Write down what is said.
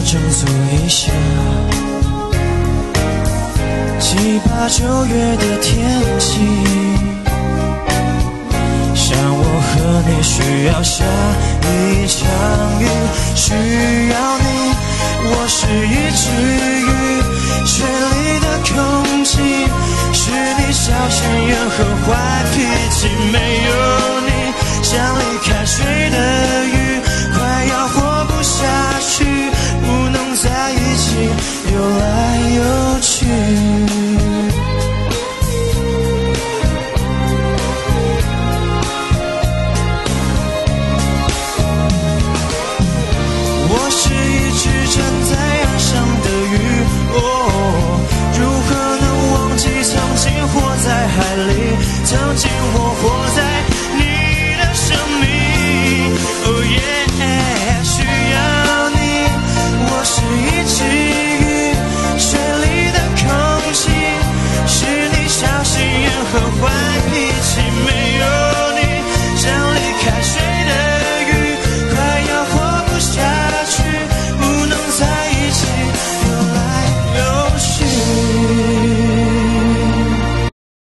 整肃一下。7、8、9月的天气，像我和你需要下一场雨，需要你，我是一只鱼，水里的空气是你小心眼和坏脾气，没有你像离开水的鱼，快要活不下去，不能在一起游来游去。我是一只站在岸上的鱼，如何能忘记曾经活在海里，曾经我活在你的生命。Oh yeah， 需要你，我是一只鱼，水里的空气是你小心眼和坏脾气。